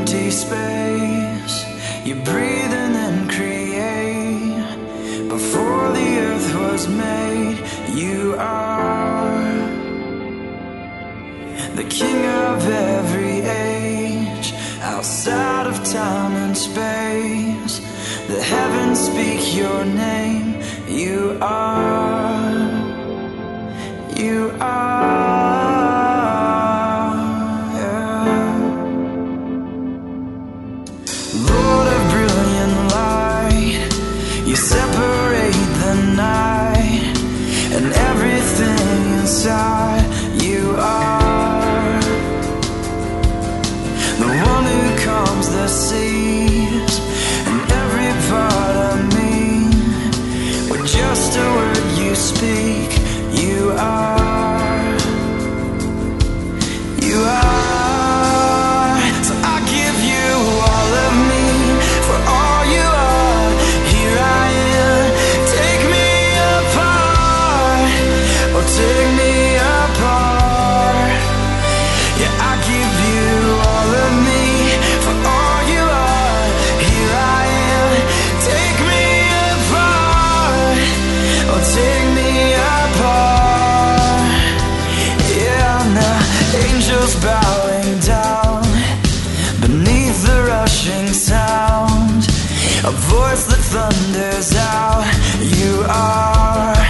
empty space. You breathe and then create. Before the earth was made, you are the king of every age. Outside of time and space, the heavens speak your name. You are, you are, yeah. Lord of brilliant light, you separate the night and everything inside. You are the one who calms the seas and every part of me. With just a word you speak, you are, you are. So I give you all of me for all you are. Here I am, take me apart, oh take me apart. Yeah, I give you all of me for all you are. Here I am, take me apart, oh take me apart. Yeah, now angels bowing down beneath the rushing sound, a voice that thunders out. You are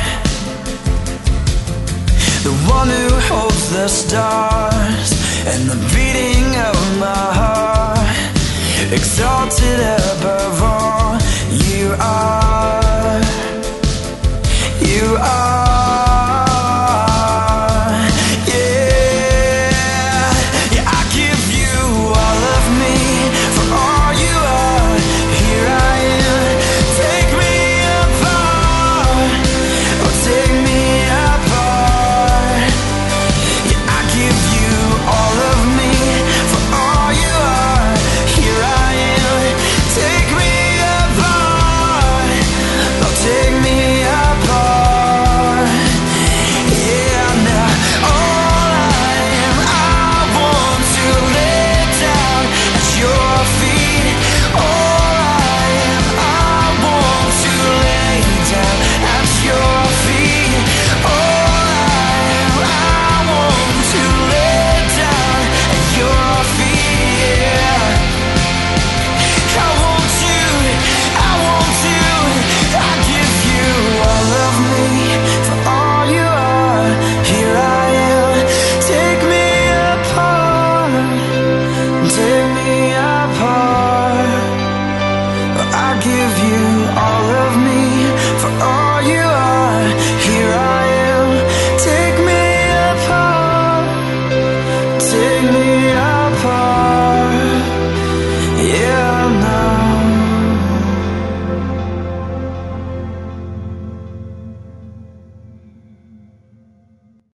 the one who holds the stars and the beating of my heart, exalted above all. You are, you are.